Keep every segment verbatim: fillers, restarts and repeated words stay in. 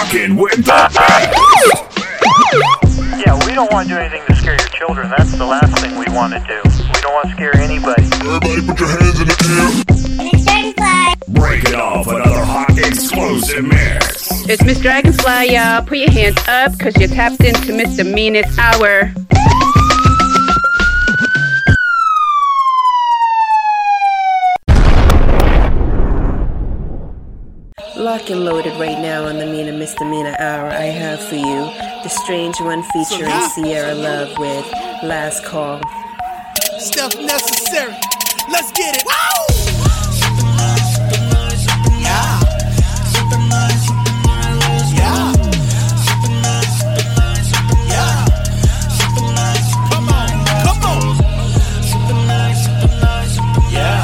rocking with the best. Yeah, we don't want to do anything to scare your children. That's the last thing we want to do. We don't want to scare anybody. Everybody put your hands in the air. Break it off another hot explosive mix. It's Miss Dragonfly, y'all. Put your hands up, because you're tapped into Mister Meanest Hour. Lock and loaded right now on the Mina Misdemeanor Hour. I have for you The Strange One featuring Sierra Love with Last Call. Stuff necessary. Let's get it. Wow! Yeah. Yeah. Yeah. Come on. Come on. Yeah.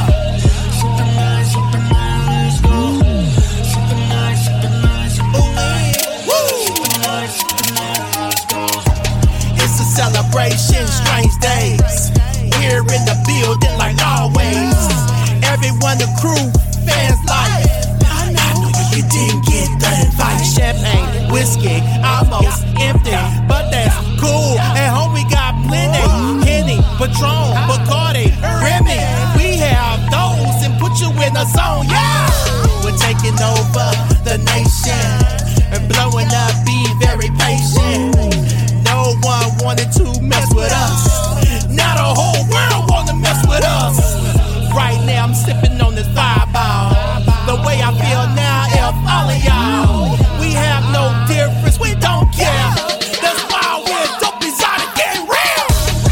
It's a celebration, strange days. Here in the building like always. Everyone, the crew, fans like I know you didn't get the invite. Champagne, whiskey, almost empty, but that's cool. At home we got plenty. Henny, Patron, Bacardi, Remy. We have those and put you in the zone, yeah. We're taking over the nation and blowing up, be very patient. No one wanted to mess with us. Now the whole world wanna mess with us. Right now I'm sipping on this fireball. The way I feel now, if all of y'all, we have no difference, we don't care. That's why we're dopies out of getting real.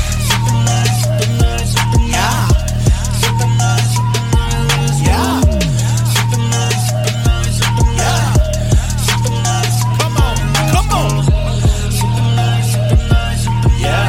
Yeah. Yeah. Yeah. Come on, come on. Yeah.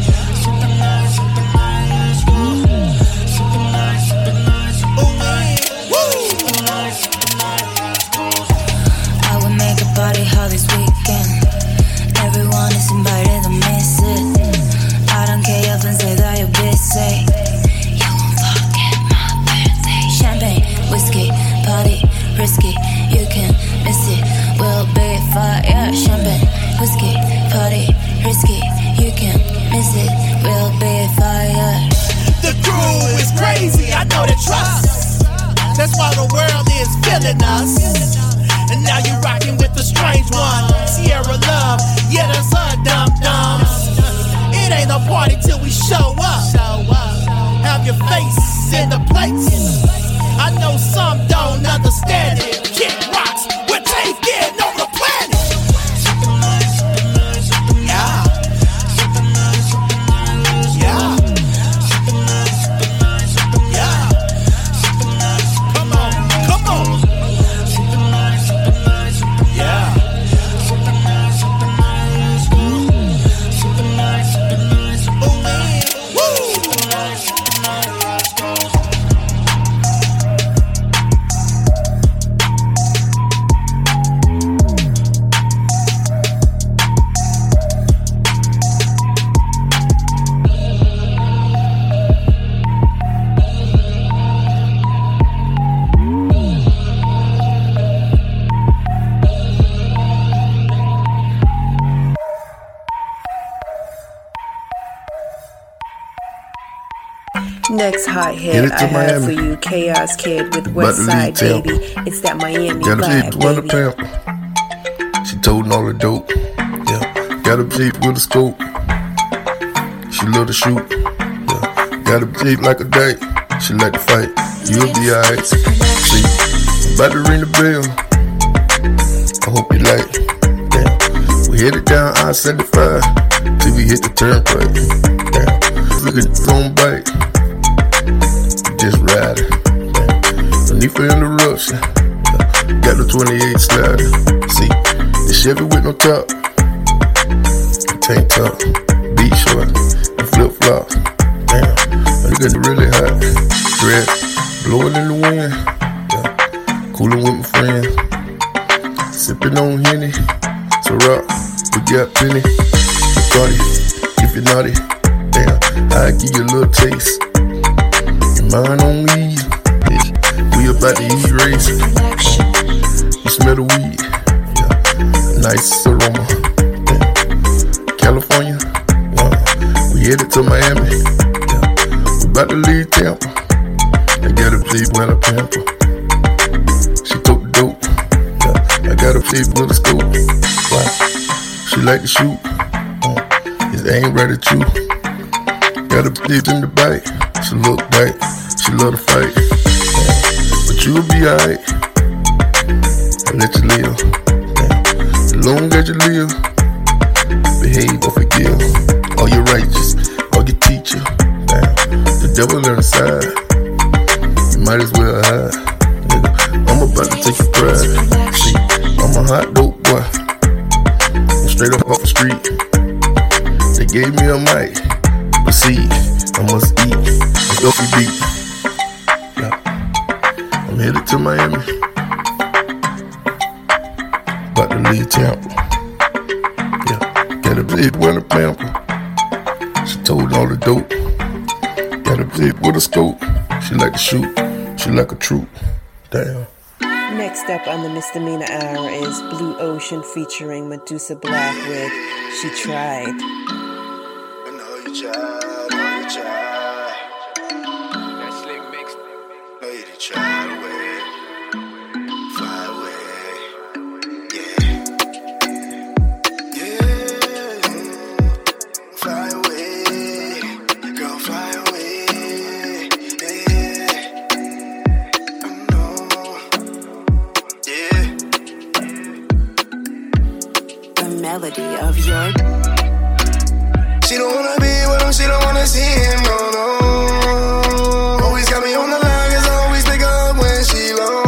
Party hall this weekend. Everyone is invited to miss it. I don't care if and say that you're busy. You won't forget my birthday. Champagne, whiskey, party, risky. You can miss it. We'll be fire. Champagne, whiskey, party, risky. You can miss it. We'll be fire. The crew is crazy. I know the trust. That's why the world is feeling us. And now you rockin' with the strange one, Sierra Love. Yeah, that's her dum-dums. It ain't a party till we show up. Have your face in the place. I know some don't understand it. Kick rocks with Dave getting on the planet. Yeah. Yeah. Yeah. Come on, come on. Yeah. Next hot hit I Miami. have for you, Chaos Kid with Westside Baby. It's that Miami Got a vibe, Jeep with a baby. pimp. She toting all the dope. Yeah. Got a Jeep with a scope. She love to shoot. Yeah. Got a Jeep like a date. She like to fight. You'll be alright. See, about to ring the bell. I hope you like. Damn. We headed down I seventy-five till we hit the turnpike. Damn. Look at the phone bike. Just riding. No need for interruption. Got the twenty-eight slider. See, the Chevy with no top. Tank top, beach short, and flip flop. Damn, it's getting really hot. Dread, blowing in the wind. Yeah. Cooling with my friends. Sipping on Henny. So rock, we got plenty. Party, if you're naughty. Damn, I'll give you a little taste. Mine on me, we about to eat race. You smell the weed, yeah. nice aroma. Yeah. California, yeah. We headed to Miami. Yeah. We about to leave Tampa. I got a Jeep when I pamper. She took the dope. Yeah. I got a Jeep with a scope. Wow. She like to shoot. Uh, his aim right at you. Got a Jeep in the back. She look back. She love to fight. Yeah. But you'll be alright. I let you live. Yeah. As long as you live, behave or forgive. All your righteous, all your teacher. Damn. The devil on the side. You might as well hide. Nigga, I'm about to take your pride. See, I'm a hot dope boy. I'm straight up off the street. They gave me a mic. But see, I must eat. It's Duffy beat. Yeah. I'm headed to Miami. About to leave Tampa. Yeah. Got a big with a pamper. She told all the dope. Got a big with a scope. She like to shoot. She like a troop. Damn. Next up on the Misdemeanor Hour is Blue Ocean featuring Medusa Black with She Tried. I know you tried, I know you tried. That slick mix. Know you did try away. Fly away. Yeah. Yeah. Fly away. Girl, fly away. Yeah. I know. Yeah. The melody of your. She don't wanna be with him, she don't wanna see him, no, no. Always got me on the line, cause I always pick up when she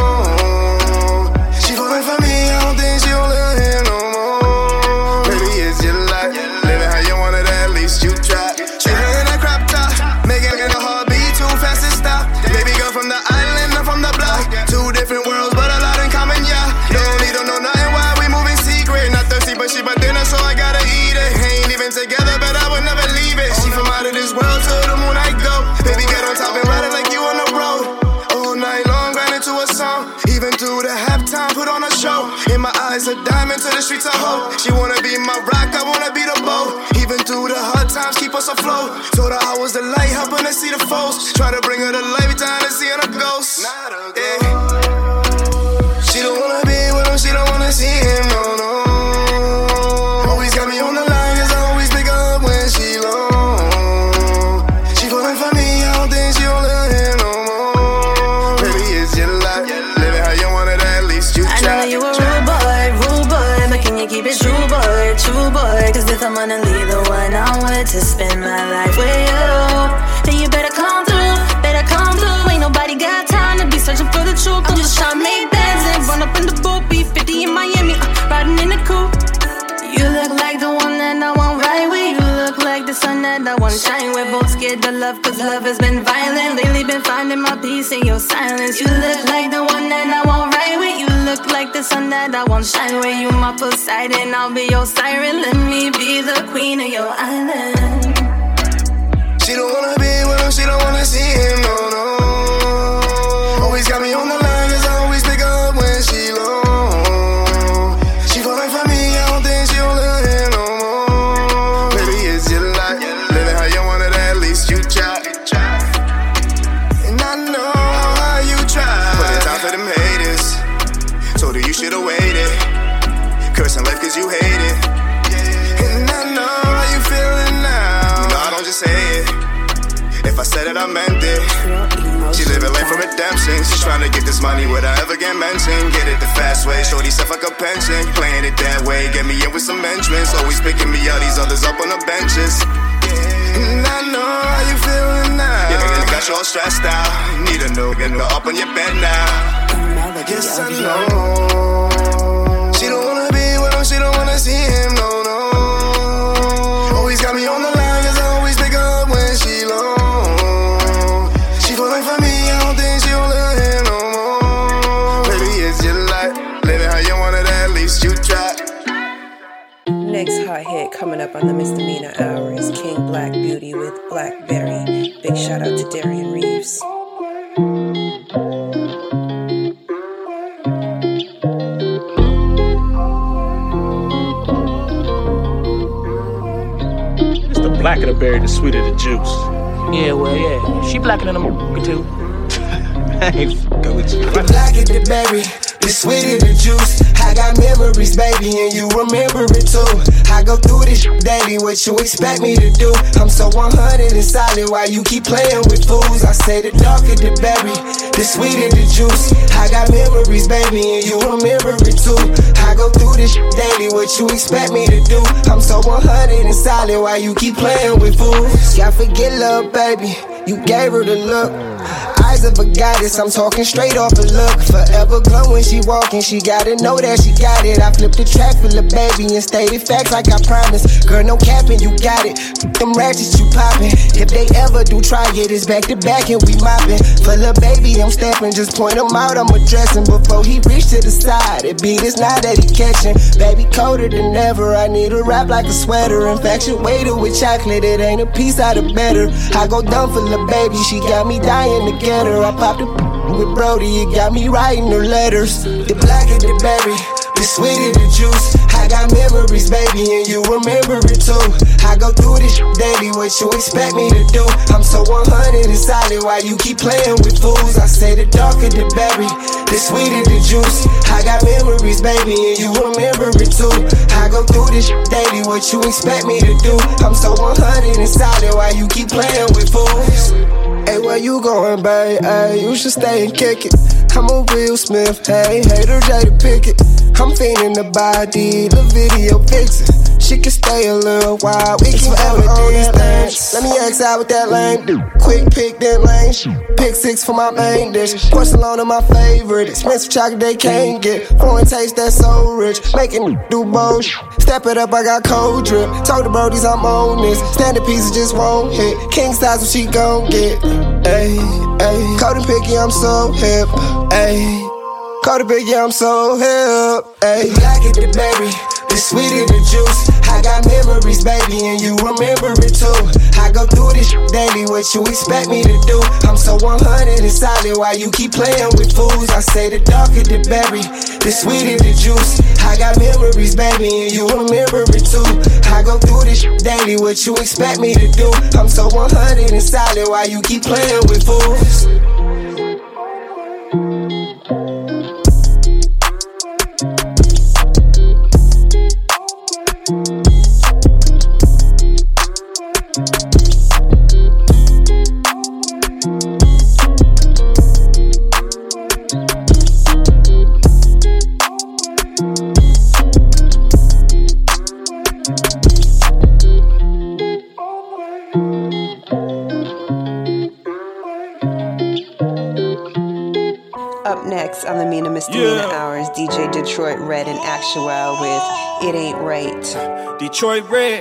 low. She falling for me, I don't think she gon' love him no more. Baby, it's your life, living how you want it, at least you try. She in a crop top, making it a heartbeat too fast to stop. Baby girl from the island, I'm from the block. Two different worlds, but a lot in common, yeah. Don't need to know nothing, why we moving secret. Not thirsty, but she but dinner, so I gotta eat it. Ain't even together, but I would never leave it. She from out of this world, to the moon I go. Baby, get on top and ride it like you on the road. All night long, grinding to a song. Even through the halftime, put on a show. In my eyes, a diamond to the streets of hope. She wanna be my rock, I wanna be the boat. Even through the hard times, keep us afloat. Told her I was the light, helping her see the foes. Try to bring her to life, time to see her a ghost. Yeah. She don't wanna be with him, she don't wanna see him, no, no. Always got me on the line, cause I always pick up when she low. She falling for me, I don't think she gon' love him no more. Baby, it's your life, living how you want it, at least you try. I know you a rude boy, rude boy, but can you keep it true, boy, true, boy? Cause if I'm gonna leave the one I'm with to spend my life with you, then you better come through, better come through. Ain't nobody got time to be searching for the truth. I'm just trying to make bands and run up in the booth. B fifty in Miami, uh, riding in the coupe. You look like the one that I want right with. You look like the sun that I want shine with. Both scared to love cause love has been violent. Lately been finding my peace in your silence. You look like the one that I want right with. You look like the sun that I want shine with. You my Poseidon, I'll be your siren. Let me be the queen of your island. She don't wanna be with him, she don't wanna see him, no, no. Always got me on the line, cause I always pick up when she low. She falling for me, I don't think she gon' love him no more. Baby, it's your life, living how you want it, at least you try. And I know how you try. Put it down for them haters. Told her you should've waited. Cursing life cause you hate it. And I know how you feeling now. You know I don't just say it. If I said it, I meant it. She living life for redemption. She's trying to get this money without ever getting mentioned. Get it the fast way, shorty stuff like a pension. Playing it that way, get me in with some entrance. Always picking me out, these others up on the benches. And I know how you feeling now. Yeah, nigga got you all stressed out. Need a new nigga up on your bed now. Yes, I know. She don't wanna be with him, she don't wanna see him, no, no. Always got me on the line, cause I always pick up when she low. She falling for me, I don't think she gon' love him no more. Baby, it's your life, living how you want it, at least you try. Next hot hit coming up on the Misdemeanor Hour is King Black Beauty with Blackberry. Big shout out to Darian Reeves. blacker the berry, the sweeter the juice. Yeah, well, yeah. She blacker than a motherfucker, too. I ain't fucking with you. The blacker the berry, the sweeter the juice. I got memories, baby, and you remember it too. I go through this shit daily, what you expect me to do? I'm so one hundred and solid, why you keep playing with fools? I say the darker the berry, the sweeter the juice. I got memories, baby, and you remember it too. I go through this shit daily, what you expect me to do? I'm so one hundred and solid, why you keep playing with fools? Y'all forget love, baby, you gave her the look. Eyes of a goddess, I'm talking straight off a look. Forever glow when she walking, she gotta know that she got it. I flipped the track for the baby and stated facts like I promised. Girl, no capping, you got it. Them ratchets you popping. If they ever do try it, it's back to back and we mopping. For the baby, I'm stepping, just point him out, I'm addressing. Before he reach to the side, it beat is now that he catching. Baby, colder than ever, I need a wrap like a sweater. Infatuated with chocolate, it ain't a piece out of better. I go dumb for the baby, she got me dying to get her. I popped a with Brody, it got me writing her letters. The blacker the berry, the sweeter the juice. I got memories, baby, and you remember it too. I go through this shit daily, what you expect me to do? I'm so one hundred and solid, why you keep playing with fools? I say the darker the berry, the sweeter the juice. I got memories, baby, and you remember it too. I go through this shit daily, what you expect me to do? I'm so one hundred and solid, why you keep playing with fools? Hey, where you going, babe? Hey, you should stay and kick it. I'm a Will Smith, hey, hater Jada Pickett. I'm feeling the body, the video vixen. She can stay a little while, we can forever on this thing. Let me X out with that lame dude. Quick pick, then lane. Pick six for my main dish. Porcelain on my favorite. Expensive chocolate they can't get. Foreign taste that's so rich. Making do bullshit. Step it up, I got cold drip. Told the brodies I'm on this. Standard pieces just won't hit. King size what she gon' get. Ayy, ayy. Cold and picky, I'm so hip. Ayy. Cold and picky, I'm so hip. Ayy. Black at the berry, the sweeter the juice. I got memories, baby, and you remember it too. I go through this shit daily, what you expect me to do? I'm so one hundred and solid, why you keep playing with fools? I say the darker the berry, the sweeter the juice. I got memories, baby, and you remember it too. I go through this shit daily, what you expect me to do? I'm so one hundred and solid, why you keep playing with fools? Next on the Mina Misdemeanor yeah. Hours, D J Detroit Red and Actual with It Ain't Right. Detroit Red,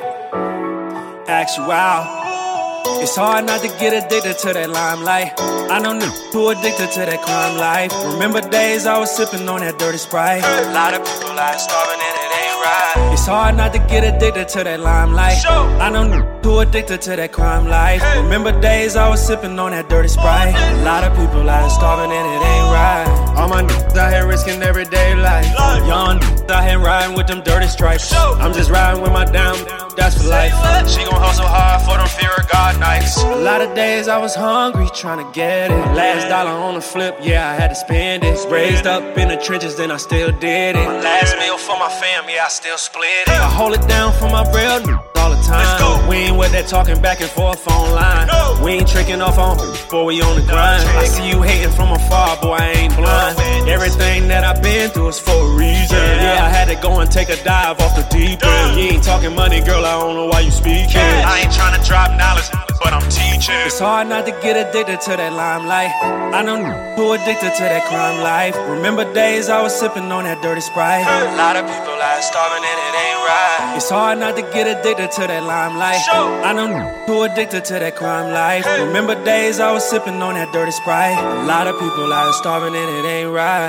Actual. It's hard not to get addicted to that limelight. I know niggas too addicted to that crime life. Remember days I was sipping on that dirty Sprite. A lot of people like starving and it ain't right. It's hard not to get addicted to that limelight. I know niggas too addicted to that crime life. Remember days I was sipping on that dirty Sprite. A lot of people like starving and it ain't right. All my niggas out here risking everyday life. Young niggas out here riding with them dirty stripes. I'm just riding with my damn, that's for life. She gon' hustle hard for them fear of God nights. A lot of days I was hungry trying to get it. Last dollar on the flip, yeah, I had to spend it. Raised up in the trenches, then I still did it. My last meal for my fam, yeah, I still split it. I hold it down for my real niggas all the time. We ain't with that talking back and forth online. We ain't tricking off on before we on the grind. I see you hating from afar, boy, I ain't blind. Everything that I've been through is for a reason. Yeah, I had to go and take a dive off the deep end. You ain't talking money, girl, I don't know why you speaking. I ain't trying to drop knowledge, but I'm teaching. It's hard not to get addicted to that limelight. I know niggas too addicted to that crime life. Remember days I was sipping on that dirty Sprite. A lot of people like starving and it ain't right. It's hard not to get addicted to that limelight. I know niggas too addicted to that crime life. Remember days I was sipping on that dirty Sprite. A lot of people like starving and it ain't right.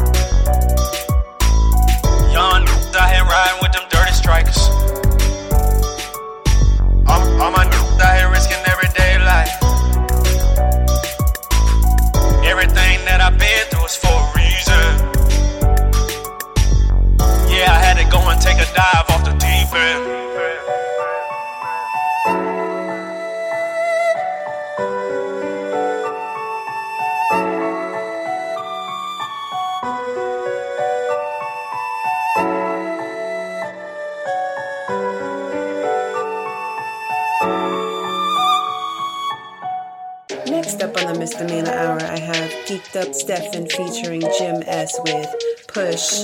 Young niggas out here riding with them dirty strikers. All, all my niggas out here risking everyday life. Everything that I've been through is for a reason. Yeah, I had to go and take a dive off the deep end. Next up on the Misdemeanor Hour, I have Geeked Up Stephen featuring Jim S. with Push.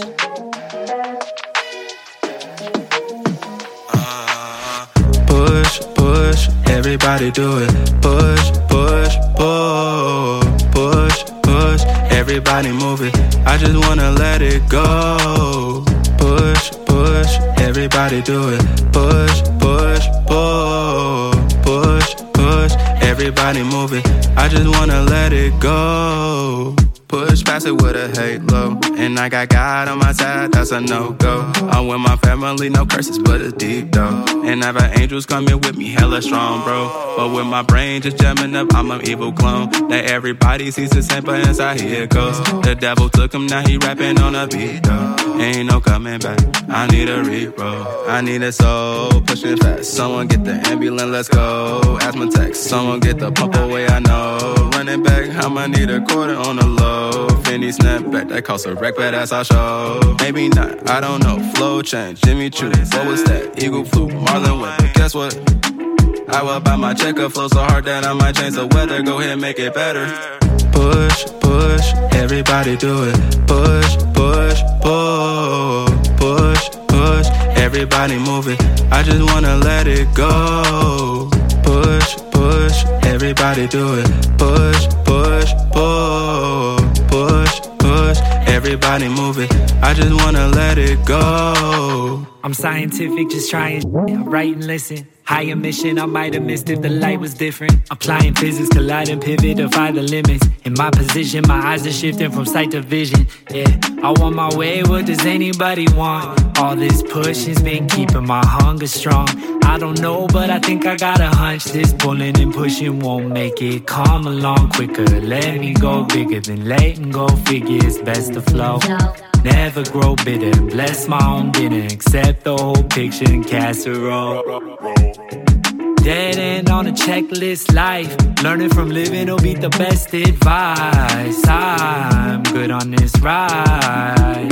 Uh, push, push, everybody do it. Push, push, push, push, push, everybody move it. I just wanna let it go. Push, push, everybody do it. Push, push, push, push, push, everybody move it. I just wanna let it go. Push past it with a halo, and I got God on my side, that's a no-go. I'm with my family, no curses, but it's deep though. And I've had angels coming with me, hella strong, bro. But with my brain just jamming up, I'm an evil clone. Now everybody sees the same, but inside here it goes. The devil took him, now he rapping on a beat though. Ain't no coming back, I need a re-roll. I need a soul, pushing fast. Someone get the ambulance, let's go. Asthma text, someone get the pump away, I know. Running back, I'ma need a quarter on the low. Finny snapback, that costs a wreck, but that's our show. Maybe not, I don't know. Flow change, Jimmy Choo, what was that? Eagle flu, Marlon Wayne. But guess what? I will buy my checker, flow so hard that I might change the weather. Go ahead, make it better. Push, push, everybody do it. Push, push, push, push, push, everybody move it. I just wanna let it go. Push, push, everybody do it. Push, push, push, push, push, everybody move it. I just wanna let it go. I'm scientific, just trying shit. I write and listen. Higher mission, I might have missed if the light was different. Applying physics, collide and pivot, defy the limits. In my position, my eyes are shifting from sight to vision. Yeah, I want my way, what does anybody want? All this push has been keeping my hunger strong. I don't know, but I think I got a hunch. This pulling and pushing won't make it come along quicker. Let me go bigger than letting go. Figure it's best to flow. Never grow bitter and bless my own dinner. Accept the whole picture and casserole. Dead end on a checklist life. Learning from living will be the best advice. I'm good on this ride.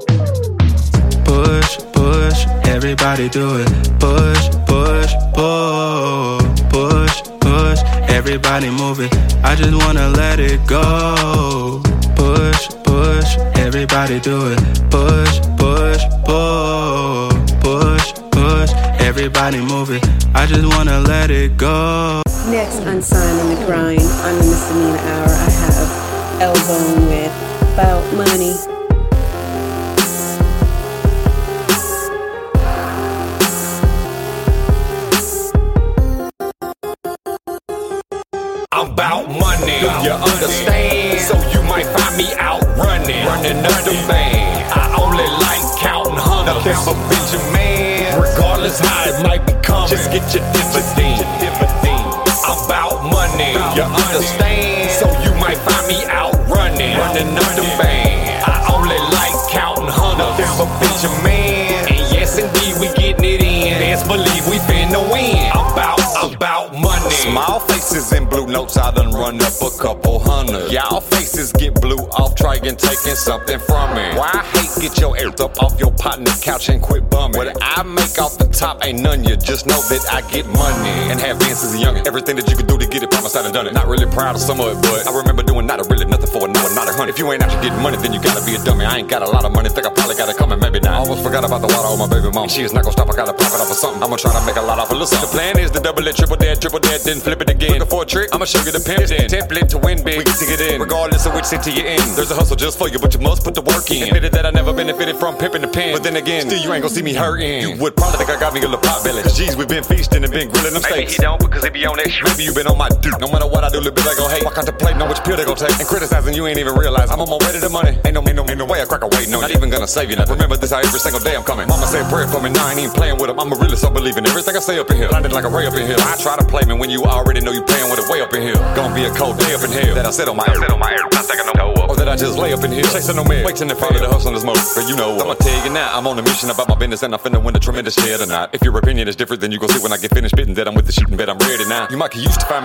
Push, push, everybody do it. Push, push, push, push, push, everybody move it. I just wanna let it go. Push, push, everybody do it. Push, push, push, push, push, everybody move it. I just wanna let it go. Next, unsigned on the grind on the Misdemeanor Hour, I have L-Bone with About Money. I'm about money, you understand? So you might find me out running, running up the band. I only like counting hundreds. Nothing but Benjamin, regardless how it might be coming. Just get your dividend. I'm about money, you understand? So you might find me out running, running up the band. I only like counting hundreds. Nothing but Benjamin, and yes indeed we getting it in. Best believe we finna win. I'm about, I'm about money. Small faces and blue notes, I done run up a couple hundred. Y'all faces get blew off trying taking something from me. Why I hate get your air up off your partner couch and quit bumming. What I make off the top ain't none you. Just know that I get money and have been since a youngin'. Everything that you can do to get it, promise I done done it. Not really proud of some of it, but I remember doing not a really nothing for a no, not a hundred. If you ain't actually getting money, then you gotta be a dummy. I ain't got a lot of money, think I probably got it coming, maybe not. I almost forgot about the water on my baby mom. She is not gonna stop, I gotta pop it off of something. I'ma try to make a lot off of listen. The plan is to double it, triple that, triple that, then flip it again. Looking for a trick, I'ma show you the pimp in. Template to win big, we get to get in. Regardless of which city you're in, there's a hustle just for you, but you must put the work in. Admitted that I never benefited from pimping the pen, but then again, still you ain't gonna see me hurting. You would probably think I got me a little pot belly, cause geez, we been feasting and been grilling them steaks. Maybe he don't because he be on that shit. Maybe you been on my dude. No matter what I do, little bit I go hate. I contemplating on which pill they gon' take. And criticizing you ain't even realize I'm on my way to the money. Ain't no, ain't no, ain't no way I crack a waiting on you. Not even gonna save you nothing. Remember this how every single day I'm coming. Mama said prayer for me, now I ain't even playing with them. I'm a realist, so believing everything I say up in here. Blinded like a ray up in here. I try to play me when you already know you playing with it way up in here. Gonna be a cold day up in here. That I sit on my air, sit on my air, not taking no toe up. Or that I just lay up in here, chasing no man, waiting to follow the hustle in this mode. But you know, I'ma tell you now, I'm on a mission about my business and I'm finna win a tremendous share tonight. If your opinion is different, then you gon' see when I get finished spitting that I'm with the shooting bet I'm ready now. You might get used to find me in the strip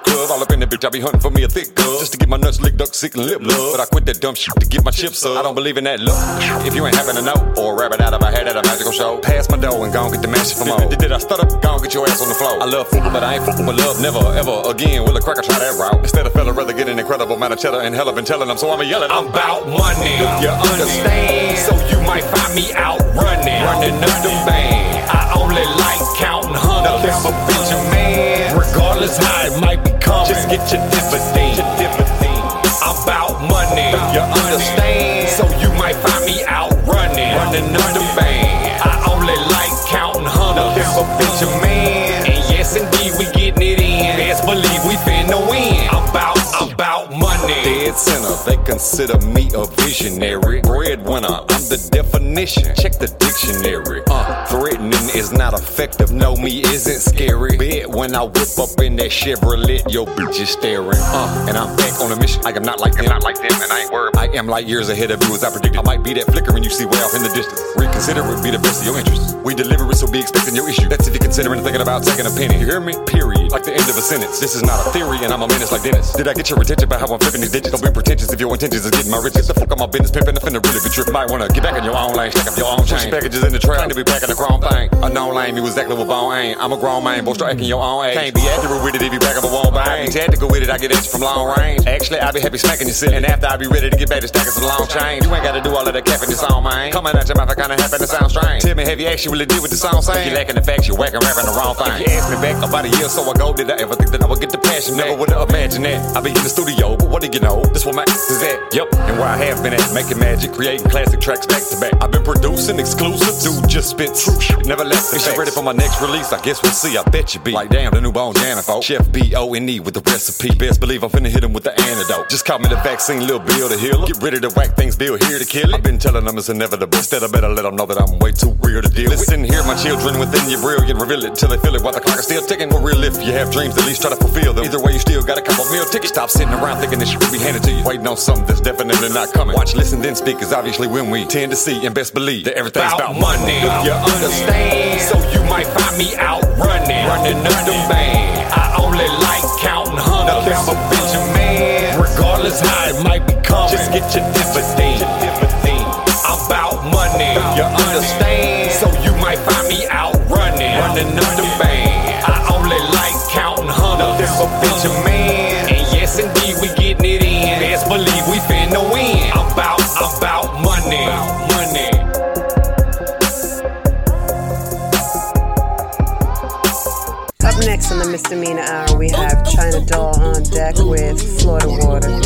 club. All up in the bitch, I be hunting for me a thick girl. Just to get my nuts licked up, sick and lip love. But I quit that dumb shit to get my chips up. I don't believe in that love. If you ain't having a note or a rabbit out of my head at a magical show, pass my dough and go and get the master for more. Did, did I stutter? Go and get your ass on the floor. I love football, but I ain't football with love. Never, ever again will a cracker try that route. Instead, a fella rather get an incredible amount of cheddar and hell I've been telling them, so I'ma yell it. I'm about money, you understand? So you might find me out running, running up the band. I only like counting hundreds. Never bitch a man, regardless how it might be coming. Just get your dividend. I'm about money, you understand? So you might find me out running, running up the band. I only like counting hundreds. Never bitch a man. And yes, indeed, we getting it in. Best believe we finna win. I'm about, I'm about money. Dead center, they consider me a visionary. Breadwinner, I'm the definition. Check the dictionary. Uh, threatening is not effective. No, me isn't scary. Bet when I whip up in that Chevrolet, your bitch is staring. Uh, and I'm back on a mission. I am not like them, not like them, and I ain't worried. I am like years ahead of you as I predicted. I might be that flicker when you see way off in the distance. Reconsider it, be the best of your interests. We deliver it, so be expecting your issue. That's if you're considering thinking about taking a penny. You hear me? Period. Like the end of a sentence. This is not a theory, and I'm a menace like Dennis. Did I get your attention by how I'm flipping these digits? Don't be pretentious if your intentions is getting my riches. The fuck on my business, pimping, I finna really be tripping. Might wanna get back in your own lane, stack up your own chain. Packages in the trap, trying to be back in the chrome thing. A known lame, you exactly what bone ain't. I'm a grown man, boy, start acting your own age. Can't be accurate with it if you back up a won't bang. Tactical with it, I get extra from long range. Actually, I be happy smacking your silly. And after I be ready to get back to stacking some long change. You ain't gotta do all of that capping this on, man. Coming out your mouth, I kinda happen to sound strange. Tell me, have you actually did what the song saying? If you lacking the facts, you're whacking, rapping the wrong thing. If you asked me back about a year or so ago, did I ever think that I would get the passion? Never would've imagined that. I be in the studio, but what do you know? This where my ass is at. Yep, and where I have been at, making magic, creating classic tracks back to back. I've been producing exclusive, dude just spit true shit, never left the shit ready for my next release. I guess we'll see. I bet you be like, damn, the new bone jamming, folks. Chef B O N E with the recipe. Best believe I'm finna hit him with the antidote. Just call me the vaccine, little Bill the healer. Get ready to whack things, Bill here to kill it. I've been telling them it's inevitable. Instead, I better let them know that I'm way too real to deal with. Listen here, my children within you brilliant. Reveal it till they feel it while the clock is still ticking. We're real if you have dreams, at least try to fulfill them. Either way, you still got a couple meal tickets. Stop sitting around thinking this shit will be handed to you. Waiting on something that's definitely not coming. Watch, listen, then speak, cause obviously when we tend to see and best believe that everything's about, about money. You understand? So you might find me out running, running up the band. I only like counting hundreds. Never bitch a man, regardless how it might be coming. Just get your dividend. I'm about money. You understand? So you might find me out running, running up the band. I only like counting hundreds. Never bitch a man. And yes, indeed, we getting it in. Best believe we finna win. I'm about, I'm about money. Money. Up next on the Misdemeanor Hour, we have China Doll on deck with Florida Water.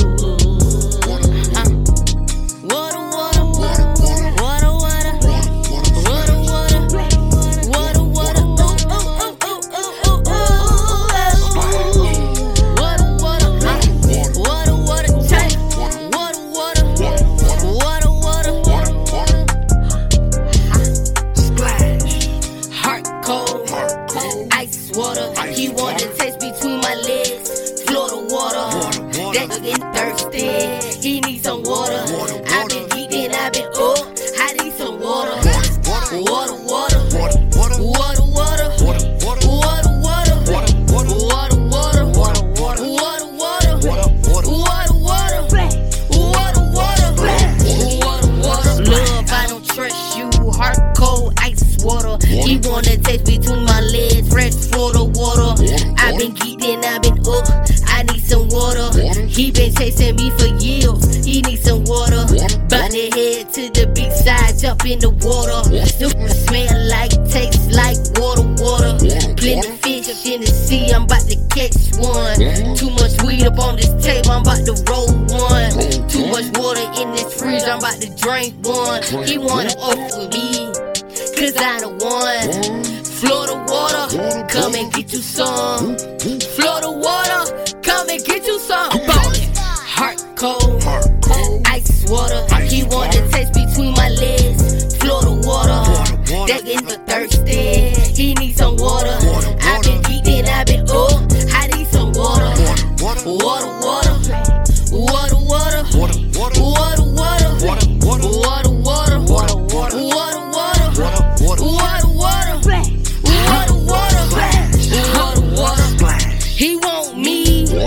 He wanna taste between my legs, fresh Florida water. I've been geeking, I've been up, I need some water. He been chasing me for years, he need some water. Bout to head to the beach side, jump in the water. Super smell like, taste like water, water. Plenty fish in the sea, I'm about to catch one. Too much weed up on this table, I'm about to roll one. Too much water in this fridge, I'm about to drink one. He wanna off with me, cause I the one. Florida water, come and get you some. Florida water, come and get you some. Ballin', heart cold, ice water. He want to taste between my legs. Florida water, that get the thirsty. He need some water. I've been geeking, I've been up. I need some water. Water, water, water, water, water, water, water, water, water, water, water, water, water, water, water. Water, water, water, water, water, water, water. He want me,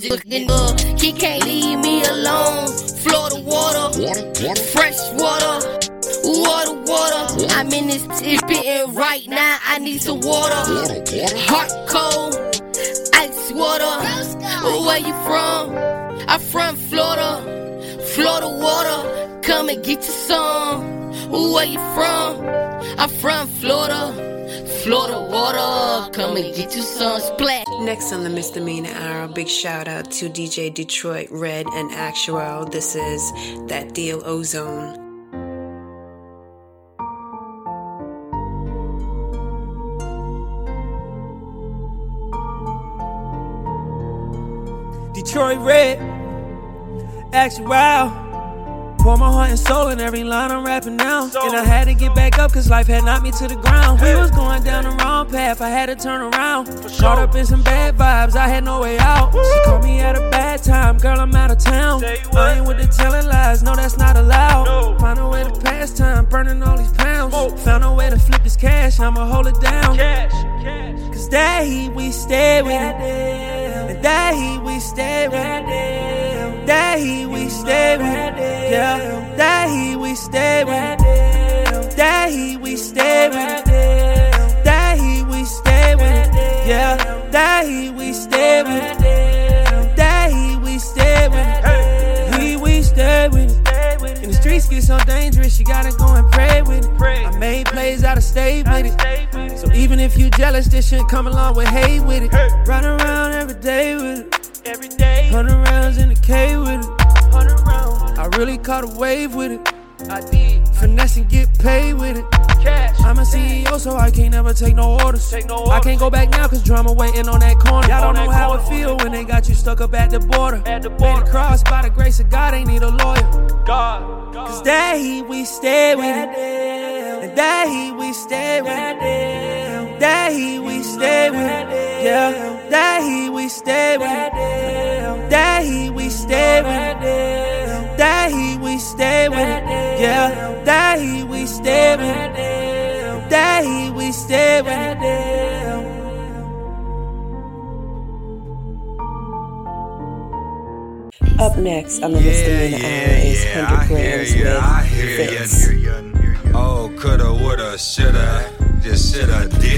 looking up. He can't leave me alone. Florida water, fresh water, water, water. I'm in this spitting right now. I need some water. Hot, cold, ice water. Where you from? I'm from Florida. Florida water. Come and get you some. Where you from? I'm from Florida. Florida water, come and get you some splash. Next on the Misdemeanor Hour, big shout out to D J Detroit Red and Actual. This is That Deal Ozone. Detroit Red, Actual. Pour my heart and soul in every line I'm rapping now. And I had to get back up cause life had knocked me to the ground. We was going down the wrong path, I had to turn around. Caught up in some bad vibes, I had no way out. She called me at a bad time, girl I'm out of town. I ain't with the telling lies, no that's not allowed. Find a way to pass time, burning all these pounds. Found a way to flip this cash, I'ma hold it down. Cause that heat we stay with it. And that heat we stay with it. That heat we stay with it. Yeah, that heat we stay with it. That heat we stay with it. That heat we stay with it. Yeah, that heat we stay with it. That heat we stay with it. Heat we stay with it. And the streets get so dangerous, you gotta go and pray with it. I made plays out of state with it. So even if you jealous, this shit come along with hate with it. Run around every day with it. Every day, hundred rounds in the K with it. Hundred rounds. I really caught a wave with it. I did. Finesse and get paid with it. Cash. I'm a C E O, so I can't ever take no orders. Take no orders. I can't go back now, cause drama waiting on that corner. Y'all don't know how it feel when they got you stuck up at the border. At the border. Made a cross by the grace of God, ain't need a lawyer. God. God. Cause that heat we stay with it. And that heat we stay with it. That heat we stay with it. Yeah. That heat we stay with it. That heat we stay with it. That heat we stay with it. Yeah. That heat we stay with it. That heat we stay with it. Up next on the Misdemeanor Hour is one hundred grams with Fitz. Oh, coulda, woulda, shoulda, just shoulda did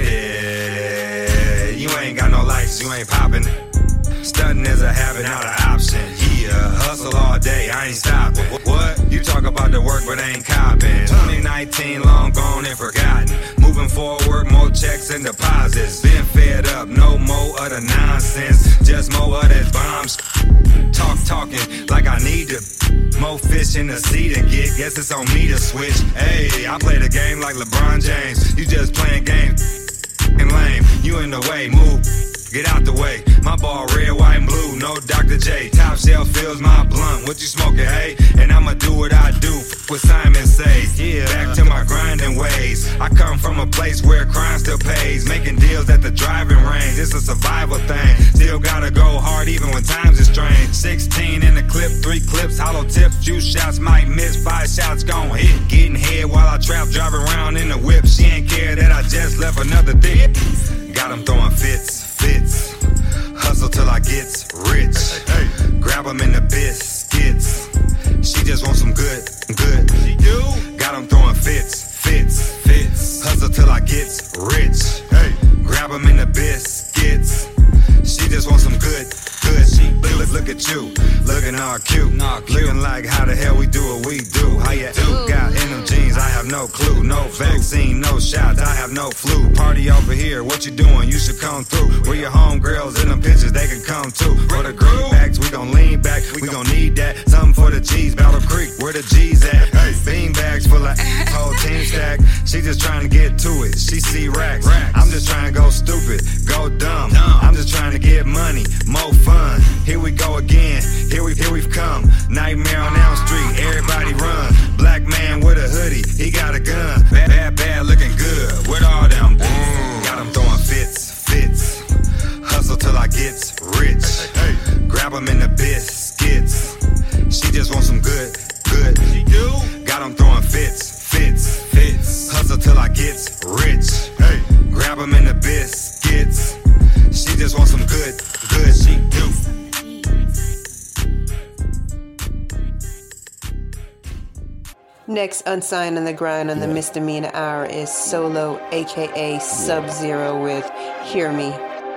it. You ain't got no lights, you ain't poppin'. Stuntin' is a habit, not an option. Yeah, hustle all day, I ain't stopping. What? You talk about the work, but ain't copping. twenty nineteen, long gone and forgotten. Moving forward, more checks and deposits. Been fed up, no more of the nonsense. Just more of that bombs. Talk, talking like I need to. More fish in the sea to get. Guess it's on me to switch. Hey, I play the game like LeBron James. You just playing games and lame. You in the way, move. Get out the way, my ball red, white, and blue, no Doctor J. Top shelf fills my blunt, what you smoking, hey? And I'ma do what I do, what Simon says. Yeah, back to my grinding ways. I come from a place where crime still pays. Making deals at the driving range, it's a survival thing. Still gotta go hard even when times is strange. sixteen in the clip, three clips, hollow tips, few shots might miss, five shots gon' hit. Getting head while I trap, driving around in the whip. She ain't care that I just left another dick. Got him throwing fits. Fits. Hustle till I gets rich. Hey, hey. Grab 'em in the biscuits. She just wants some good, good. She do. Got 'em throwing fits, fits, fits. Hustle till I gets rich. Hey, grab 'em in the biscuits. She just wants some good, good. She look, look, look at you, looking all cute. Looking like how the hell we do what we do. How you do? Got in them jeans, I have no clue. No vaccine, no shots, I have no flu. Party over here, what you doing? You should come through. Where your homegirls in them pictures, they can come too. For the greenbacks, we gon' lean back, we gon' need that. Something for the G's, Battle Creek, where the G's at? Hey, bean bags full of whole team stack. She just trying to get to it, she see racks. I'm just trying to go stupid, go dumb. I'm just trying to get money, more fun. Here we go again, here we here we've come. Nightmare on Elm Street, everybody run. Black man with a hoodie, he got a gun. Bad, bad, bad, looking good with all them. Mm. Got him throwing fits, fits. Hustle till I gets rich. Hey, hey. Grab him in the biscuits. She just wants some good, good. She do. Got him throwing fits, fits, fits. Hustle till I gets rich. Hey, grab him in the biscuits. She just wants some good, good. She do. Next, unsigned on the grind on the misdemeanor hour is Solo, aka Sub-Zero, with Hear Me.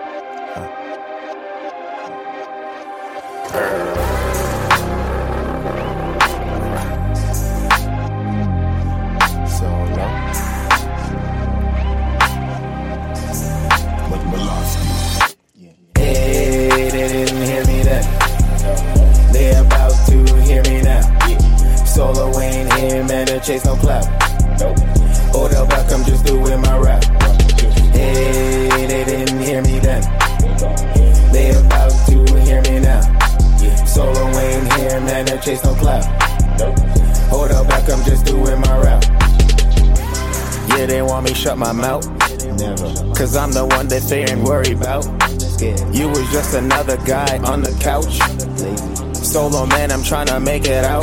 Hey, they didn't hear me then. They about to hear me now. Solo ain't here, man, to chase no clout. Odell Beckham just doing my rap. Hey, they didn't hear me then. They about to hear me now. Solo ain't here, man, to chase no clout. Odell Beckham just doing my rap. Yeah, they want me shut my mouth. Cause I'm the one that they ain't worried about. You was just another guy on the couch. Solo man, I'm tryna make it out.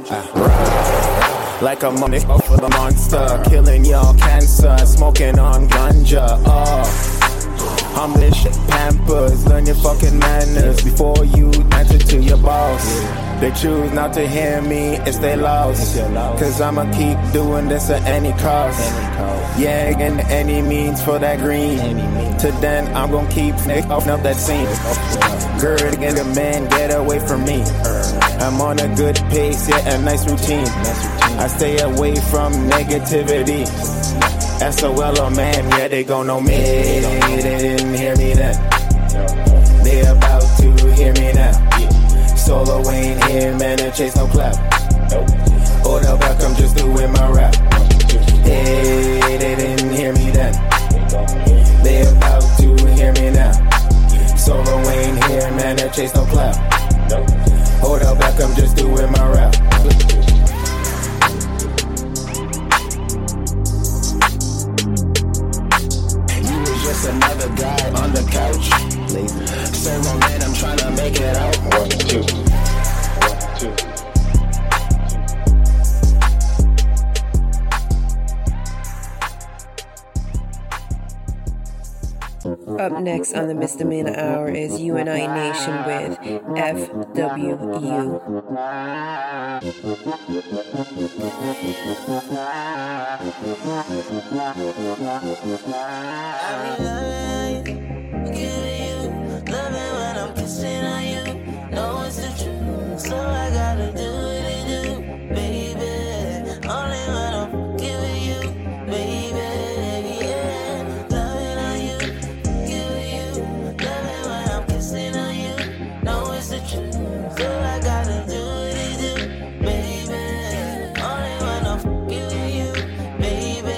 Like a money for the monster, killing y'all cancer, smoking on ganja. Oh, I'm this shit Pampers. Learn your fucking manners before you answer to your boss. They choose not to hear me, it's their loss. Cause I'ma keep doing this at any cost. Yeah, and any means for that green. To then I'm gon' keep off up that scene. Girl, and the man, get away from me. I'm on a good pace, yeah, a nice routine. I stay away from negativity. S O L, oh man, yeah, they gon' know me. They didn't hear me then. They about to hear me now. Solo ain't here, man, to chase no clout. Odell Beckham just doing my rap. Hey, they didn't hear me then. They about to hear me now. Solo ain't here, man, to chase no clout. Odell Beckham just doing my rap. You was just another guy on the couch. Solo man, I'm tryna make it out. One, two. One, two. Up next on the Misdemeanor Hour is U N I Nation with F W U. Love it when I'm kissing on you. Know it's the truth, so I gotta do what I do, baby. Only when I'm fucking with you, baby. Yeah, love it on you, fucking with you. Love it when I'm kissing on you. Know it's the truth, so I gotta do what I do, baby. Only when I'm fucking with you, baby.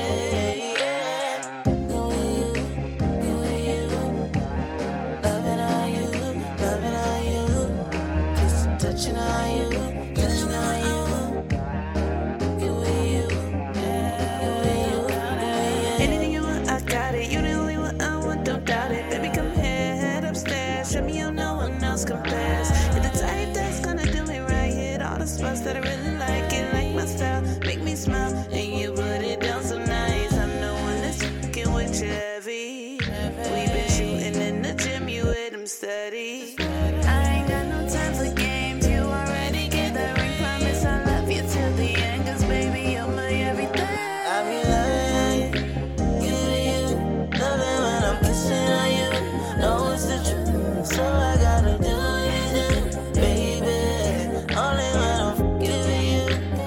Yeah, go with you, go with you. Love it on you, love it on you. Kissing, touching on you, touching on you. Get with you, get with you, get with you. Anything you want, I got it. You the only one I want, don't doubt it. Baby, come here, head upstairs. Show me how no one else compares. You're the type that's gonna do me right. Hit all the spots that I really like. It like my style, make me smile, and you put it down so nice. I'm the one that's fucking with you heavy. We been shooting in the gym, you hit them steady. I ain't got no time for games. You already get that ring. Promise I love you till the end. Cause baby, you're my everything. I be loving you, you. Love it when I'm kissing on you. Know it's the truth, so I gotta do what I do, baby. Only when I'm fucking with you,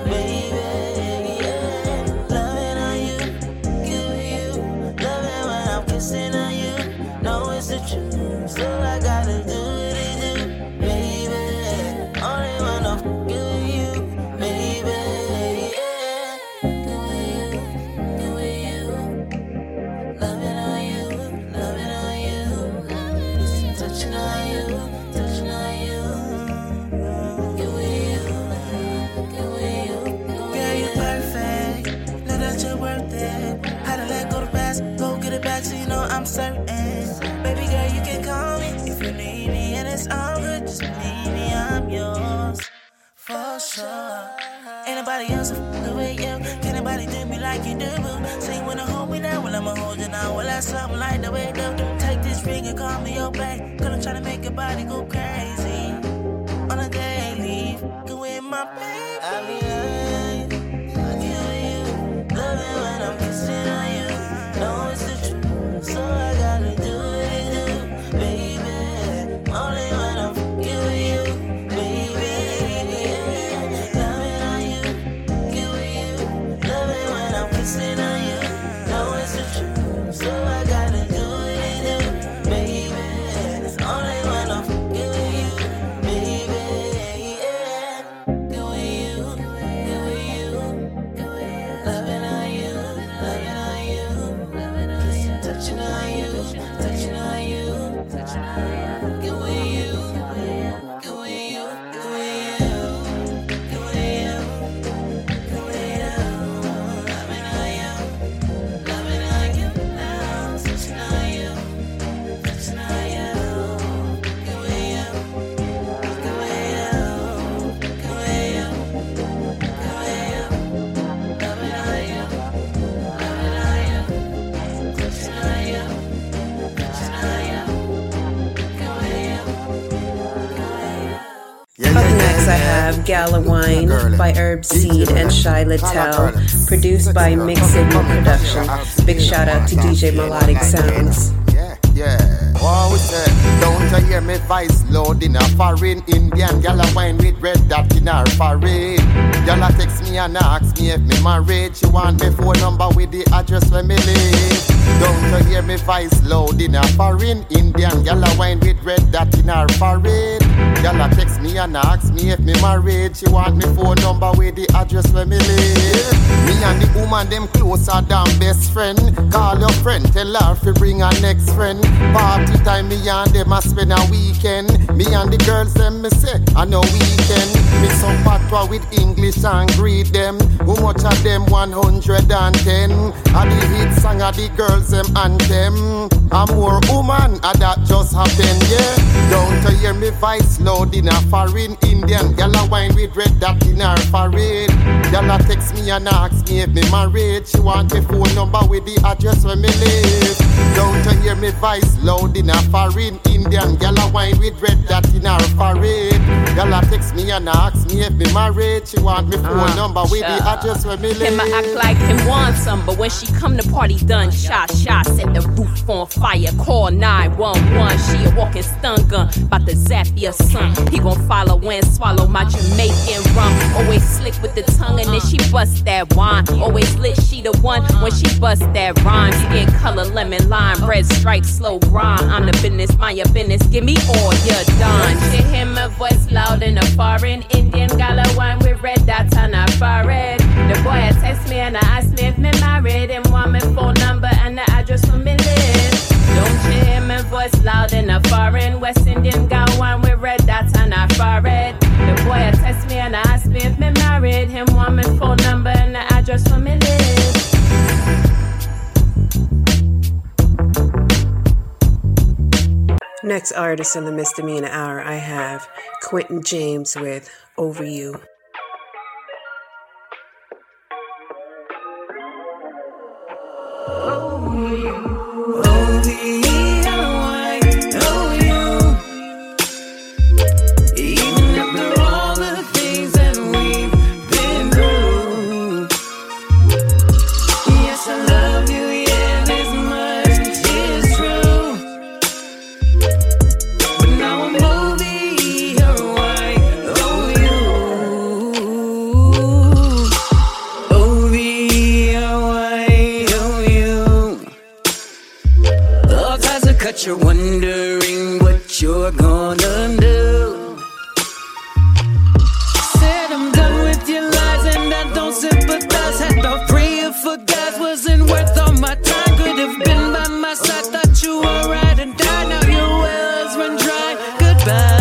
baby. Yeah, love it on you, fucking with you. Love it when I'm kissing on you. Know it's the truth, so I gotta do what I do, baby. Only when I'm fucking with you, baby. Yeah, get with you, get with you. Love it on you, love it on you. Just touching on you, touching on you. Get with you, get with you, get with you. Girl, you perfect. Know that you're worth it. How to let go the past, go get it back so you know I'm certain. Baby girl, you can call me if you need me, and it's all good. Just believe me, I'm yours for sure. Ain't nobody else to f*** with you. Can't nobody do me like you do, boo. So you wanna hold me down, well I'ma hold you down. Well that's something like the way you do. Take this ring and call me your babe. Cause I'm tryna make your body go crazy on a daily. F***ing with my baby. I be loving you, Gala Wine by Herb Seed and Shy Littell, produced by Mix Signal Production. Big shout out to D J Melodic Sounds. Yeah, oh, we say, don't you hear me voice loud in a foreign Indian gal a wine with red dot in her forehead. Gal a text me and ask me if me married. She want me phone number with the address where me live. Don't you hear me voice loud in a foreign Indian gal a wine with red dot in her forehead. Gal a text me and ask me if me married. She want me phone number with the address where me live. Me and the woman them closer than best friend. Call your friend, tell her to bring her next friend. Party time, me and them a spend a weekend. Me and the girls them me say I no weekend. Mix up patois with English and greet them. How much of them one hundred ten? And the hit song of the girls them anthem. I'm more woman, and that just happen, yeah. Don't you hear me voice loud in a foreign Indian gal a wine with red dot in her forehead. Gal a text me and ask me if me married. She want me phone number with the address where me live. Don't you hear me voice loud in a foreign Indian gal a wine with red dot in her forehead. Gal a text me and ask me if me married. She want me phone uh, number with the address where me live. Him I act like him want some, but when she come to party done, shot, shot, set the roof on fire, call nine one one. She a walking stun gun, bout to zap your son. He gon' follow and swallow my Jamaican rum. Always slick with the tongue and then she bust that wine. Always lit, she the one when she bust that rhyme. Skin color, lemon lime, red stripe, slow grind. I'm the business, mind your business, give me all your dime. To hear my voice loud in a foreign Indian gala wine with red dots on her forehead. The boy a text me and I asked me if me married and want me phone number and the address for me live. Don't you hear my voice loud in a foreign West Indian gal one with red dots on her forehead. The boy a text me and I asked me if me married. Him want me phone number and the address for me live. Next artist in the Misdemeanor Hour, I have Quentin James with Over You. Over you, over you. You're wondering what you're gonna do. Said I'm done with your lies and I don't sympathize. Had no prayer for God, wasn't worth all my time. Could have been by my side, thought you were right and died. Now your wells run dry, goodbye.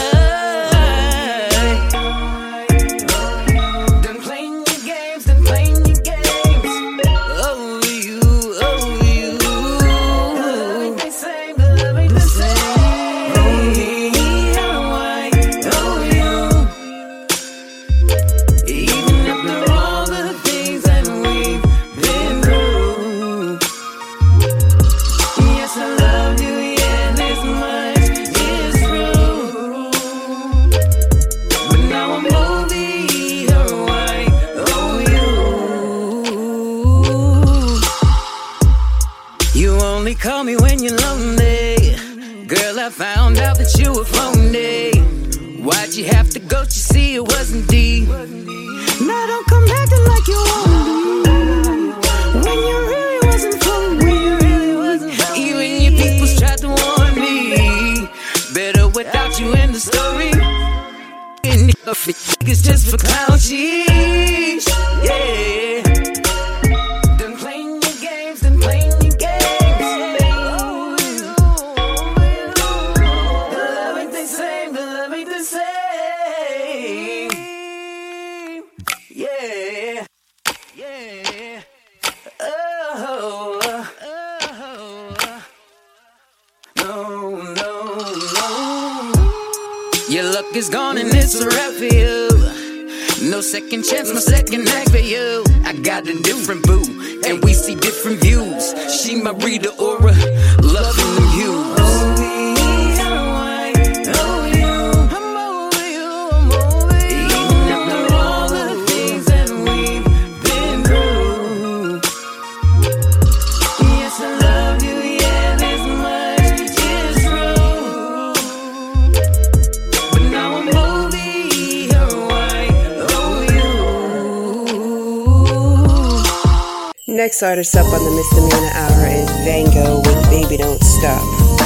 Done playing your games, done playing your games. Oh you, oh you. Call me when you're lonely. Girl, I found out that you were phony. Why'd you have to go? You see it wasn't deep. Now don't come acting like you won't be. When you really wasn't for me. Even your peoples tried to warn me. Better without you in the story. And it's just for clown cheese. Yeah. Done playing your games, done playing your games. Your luck is gone and it's a wrap for you. No second chance, no second act for you. I got a different boo, and we see different views. She my reader aura, loving them hues. Even Next artist up on the Misdemeanor Hour is Vango with Baby Don't Stop.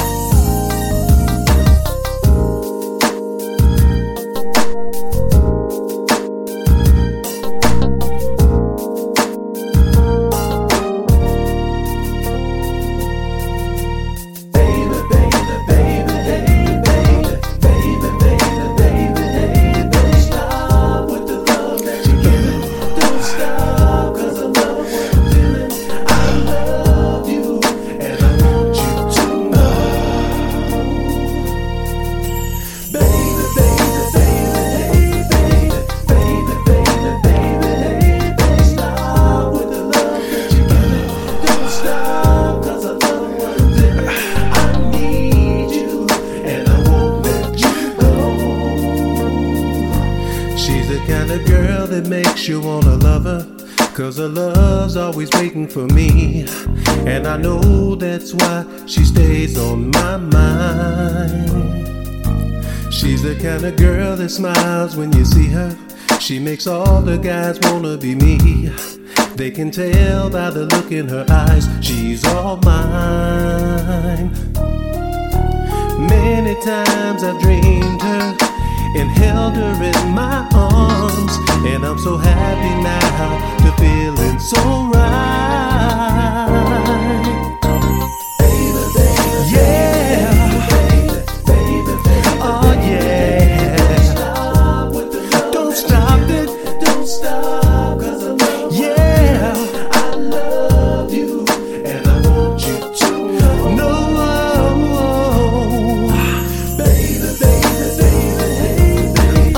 Cause her love's always waiting for me, and I know that's why she stays on my mind. She's the kind of girl that smiles when you see her. She makes all the guys wanna be me. They can tell by the look in her eyes, she's all mine. Many times I've dreamed her and held her in my arms, and I'm so happy now to feeling so right. Baby, baby, yeah, baby, baby, baby, oh yeah. Don't stop it, don't stop, 'cause I love you. Yeah, I love you, and I want you to know. No, baby, baby, baby.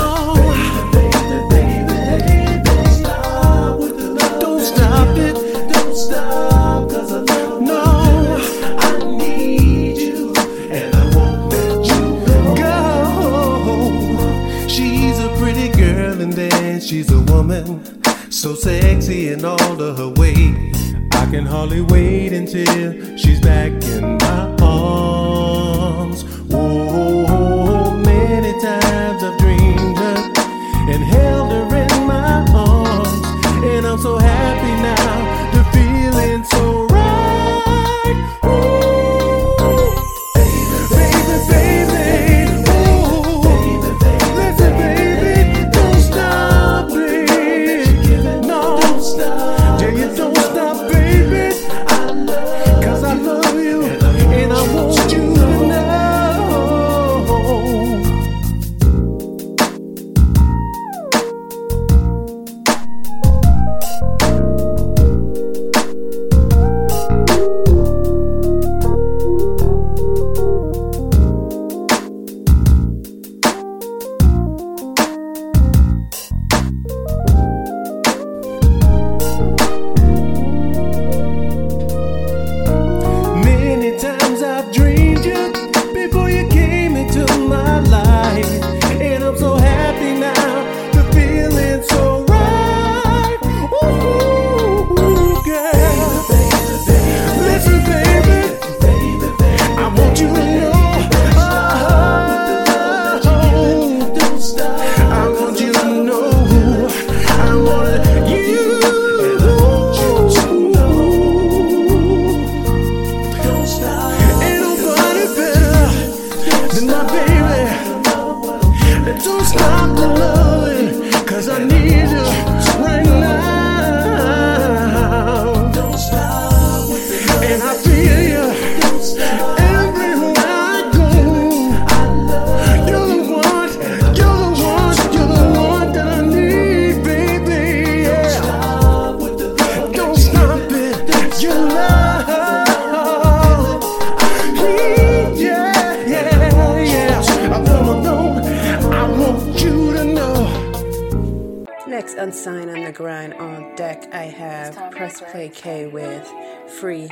She's a woman, so sexy in all of her ways. I can hardly wait until she's back in my arms. Whoa, many times I've dreamed her and held her in my arms, and I'm so happy now to feeling so right. Ooh, baby, baby, baby, ooh, listen, baby, don't stop, baby, no, yeah, you don't stop, baby, 'cause I love you, and I want you to know. Many times I've dreamed you before you came into my life, and I'm so happy now to feeling so right. Ooh, girl, listen, baby, I want you to know. Oh, I want you to know I want you. Ain't nobody better than my baby. Don't stop the loving, 'cause I need you right now. And I feel you everywhere I go. You're the one, you're the one, you're the one that I need, baby. Yeah. Don't stop it, you love. Yeah, yeah, yeah. I wanna know, I want you to know. Next, Unsigned on the Grind on deck, I have Press Play K with Free.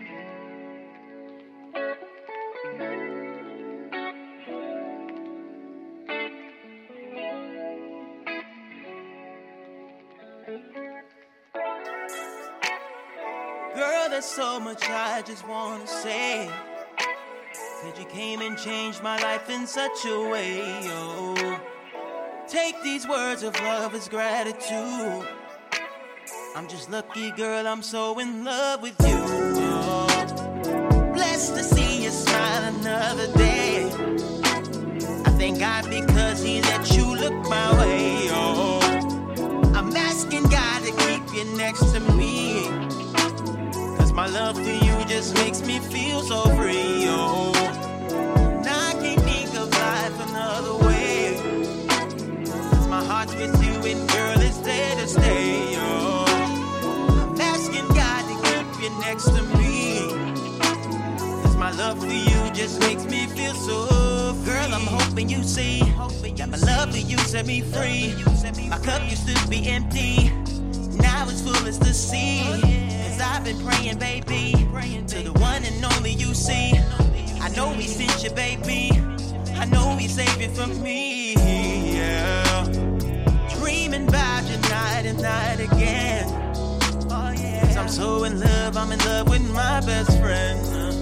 Girl, there's so much I just wanna say. That you came and changed my life in such a way, oh. Take these words of love as gratitude. I'm just lucky, girl, I'm so in love with you. Oh, blessed to see you smile another day. I thank God because he let you look my way. Oh, I'm asking God to keep you next to me, cause my love for you just makes me feel so free. Oh, and I can't think of life another way, cause my heart's with you and girl, it's there to stay. Oh, I'm asking God to keep you next to me, cause my love for you just makes me feel so free. Girl, I'm hoping you see that my love for you set me free. My cup used to be empty, now it's full as the sea. Cause I've been praying, baby, to the one and only you see. I know he sent you, baby, I know he's saving for me. Yeah, dreaming about you night and night again. Cause I'm so in love, I'm in love with my best friend.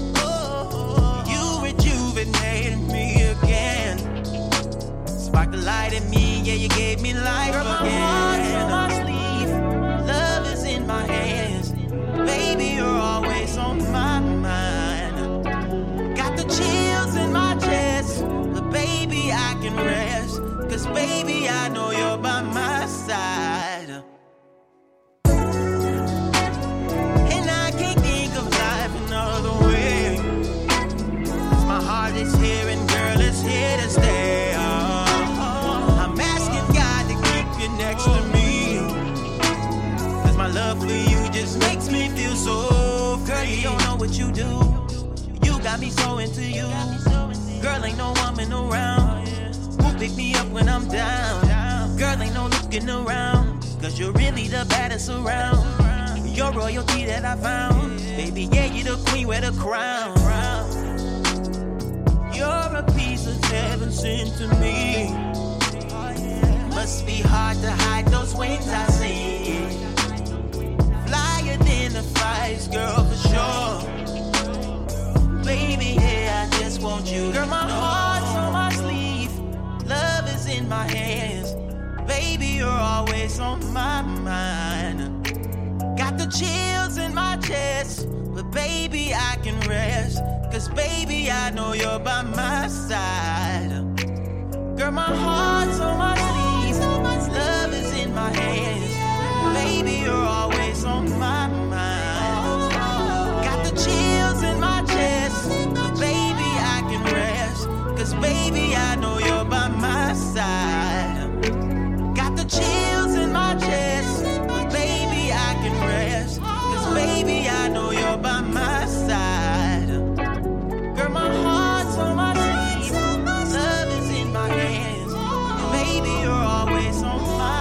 You rejuvenated me again, sparked the light in me, yeah, you gave me life again. My heart's on my sleeve, love is in my hands. Baby, you're always on my mind. Got the chills in my chest, but baby, I can rest, cause baby, I know you're by my side. And I can't think of life another way, cause my heart is here and girl, it's here to stay. Oh, I'm asking God to keep you next to me, cause my love for you just makes me feel so free. Girl, you don't know what you do, you got me so into you. Girl, ain't no woman around who pick me up when I'm down. Girl, ain't no looking around, cause you're really the baddest around. You're royalty that I found, baby, yeah, you're the queen with a crown. You're a piece of heaven sent to me. Must be hard to hide those wings I see. Flyer than the flies, girl, for sure. Baby, yeah, I just want you. Girl, my heart's on my sleeve, love is in my hands. Baby, you're always on my mind. Got the chills in my chest, but baby, I can rest, cause baby, I know you're by my side. Girl, my heart's on my sleeve, love is in my hands. Baby, you're always on my mind. Got the chills in my chest, but baby, I can rest, cause baby, I know you're by my side. Got the chills in my chest, but baby, I can rest, cause baby, I know you're by my side. Girl, my heart's on my sleeve, love is in my hands. Baby, you're always on my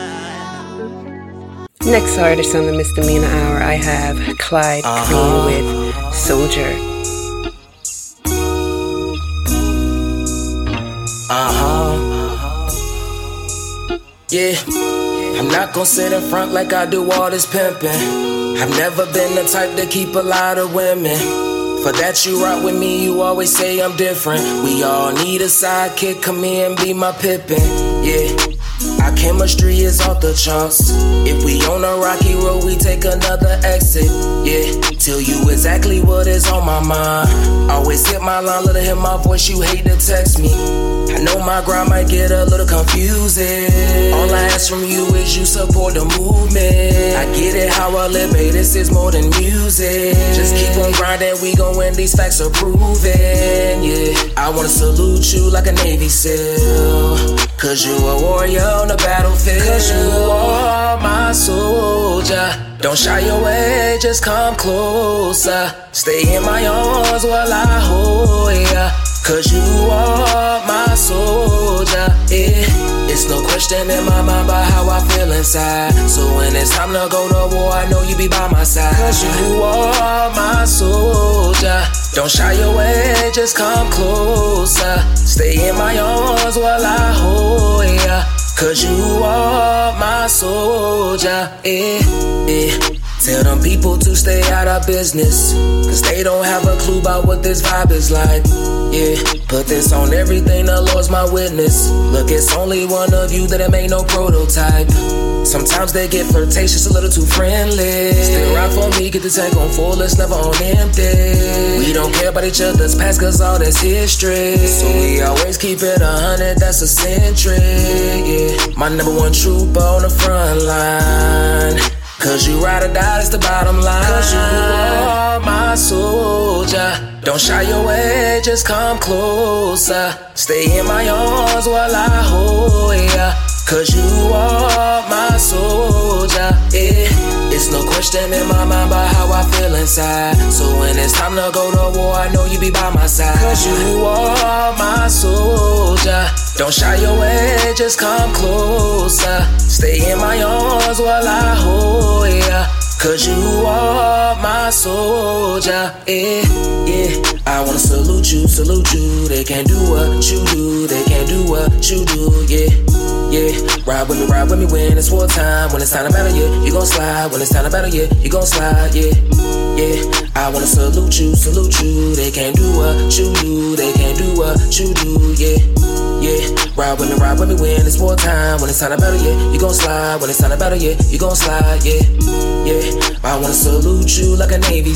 mind. Next artist on the Misdemeanor Hour, I have Clyde Uh-huh. Clean with Soldier. Uh-huh. Yeah, I'm not gon' sit in front like I do all this pimping. I've never been the type to keep a lot of women. For that you rock with me, you always say I'm different. We all need a sidekick, come here and be my Pippin. Yeah, our chemistry is off the charts. If we on a rocky road, we take another exit. Yeah, tell you exactly what is on my mind. Always hit my line, let her hear my voice, you hate to text me. I know my grind might get a little confusing. All I ask from you is you support the movement. I get it how I live, babe, this is more than music. Just keep on grinding, we gon' win, these facts are proven. Yeah, I wanna salute you like a Navy SEAL, cause you a warrior on the battlefield. Cause you are my soldier. Don't shy away, just come closer. Stay in my arms while I hold ya. Cause you are my soldier, yeah. It's no question in my mind about how I feel inside. So when it's time to go to war, I know you be by my side. Cause you are my soldier. Don't shy away, just come closer. Stay in my arms while I hold ya. Cause you are my soldier, yeah, yeah. Tell them people to stay out of business, cause they don't have a clue about what this vibe is like. Yeah, put this on everything, the Lord's my witness. Look, it's only one of you that it ain't no prototype. Sometimes they get flirtatious, a little too friendly. Still ride for me, get the tank on full, it's never on empty. We don't care about each other's past, cause all that's history. So we always keep it a hundred, that's eccentric. Yeah, my number one trooper on the front line. Cause you ride or die, that's the bottom line. Cause you are my soldier. Don't shy away, just come closer. Stay in my arms while I hold ya. Cause you are my soldier, yeah. It's no question in my mind about how I feel inside. So when it's time to go to war, I know you be by my side. Cause you are my soldier. Don't shy away, just come closer. Stay in my arms while I hold ya. Cause you are my soldier, yeah, yeah. I wanna salute you, salute you. They can't do what you do, they can't do what you do, yeah, yeah. Ride with me, ride with me when it's wartime. When it's time to battle, yeah, you gon' slide. When it's time to battle, yeah, you gon' slide, yeah, yeah. I wanna salute you, salute you. They can't do what you do, they can't do what you do, yeah, yeah. Ride with me, ride with me when it's wartime. When it's time to battle, yeah, you gon' slide. When it's time to battle, yeah, you gon' slide, yeah, yeah. I wanna salute you like a Navy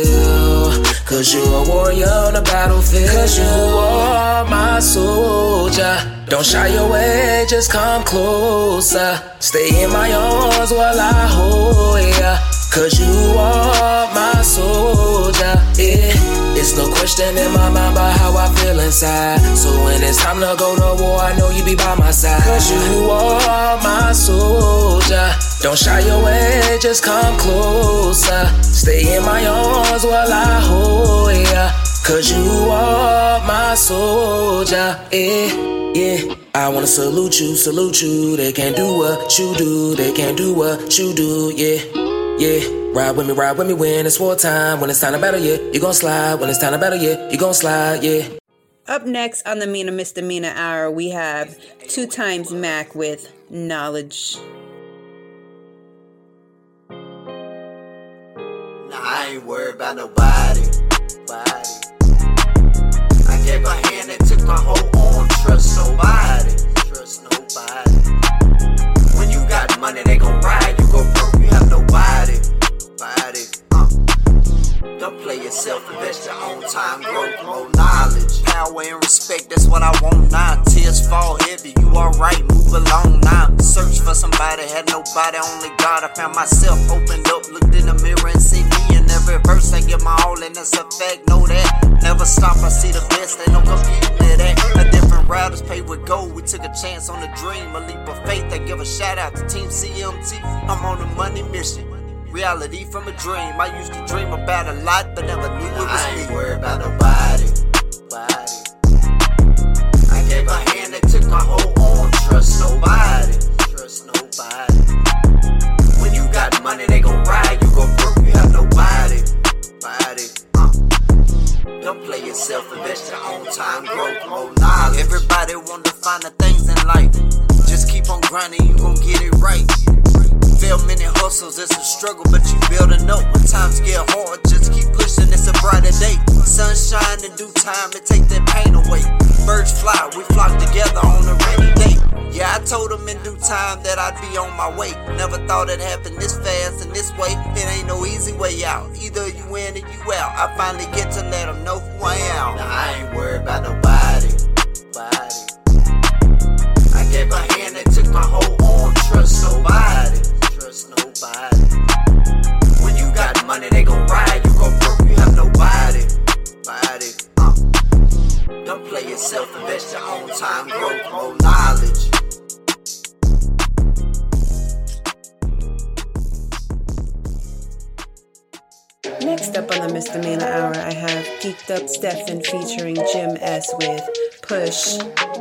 SEAL. Cause you're a warrior on the battlefield. Cause you are my soldier. Don't shy away, just come closer. Stay in my arms while I hold ya. Cause you are my soldier, yeah. It's no question in my mind about how I feel inside. So when it's time to go to war, I know you be by my side. Cause you are my soldier. Don't shy away, just come closer. Stay in my arms while I hold ya. Cause you are my soldier, yeah, yeah. I wanna salute you, salute you. They can't do what you do, they can't do what you do, yeah, yeah. Ride with me, ride with me when it's wartime. When it's time to battle, yeah, you gon' slide. When it's time to battle, yeah, you gon' slide, yeah. Up next on the Mina Misdemeanor Hour, we have Two Times Mac with Knowledge. Nah, I ain't worried about nobody. Nobody. I gave a hand and took my whole arm. Trust nobody. Trust nobody. When you got money, they gon' ride. You go broke, you have nobody. Nobody. Uh. Don't play yourself, invest your own time, growth, more knowledge. Power and respect, that's what I want now. Tears fall heavy, you alright, move along now. Search for somebody, had nobody, only God. I found myself, opened up, looked in the mirror and see me in every verse. I give my all and that's a fact, know that. Never stop, I see the best, ain't no competing to that. A different route is paid with gold, we took a chance on a dream. A leap of faith, I give a shout out to Team C M T. I'm on a money mission. Reality from a dream. I used to dream about a lot, but never knew it was I ain't me. Worried about nobody. Nobody. I gave a hand and took my whole arm. Trust nobody. Trust nobody. When you got money, they gon' ride. You go broke, you have nobody. Nobody. Uh. Don't play yourself, invest your own time, growth, more knowledge. Everybody want to find the things in life. Just keep on grinding, you gon' get it right. Fail many hustles, it's a struggle, but you building up. When times get hard, just keep pushing, it's a brighter day. Sunshine in due time, it take that pain away. Birds fly, we flock together on a rainy day. Yeah, I told them in due time that I'd be on my way. Never thought it'd happen this fast and this way. It ain't no easy way out, either you in or you out. I finally get to let them know who I am. Now I ain't worried about nobody. Nobody. I gave a hand and took my whole arm. Trust nobody. Nobody. When you got money, they gon' ride. You go broke, you have nobody. Nobody. Uh. Don't play yourself, invest your own time, growth, more knowledge. Next up on the Misdemeanor Hour, I have Geeked Up Stephen featuring Jim S with Push.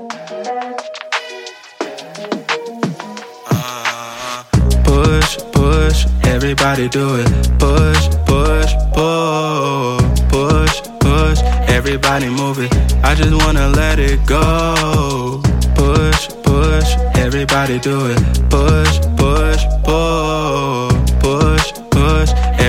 Push, push, everybody do it. Push, push, push, push, push, everybody move it. I just wanna let it go. Push, push, everybody do it. Push, push, push, push, push,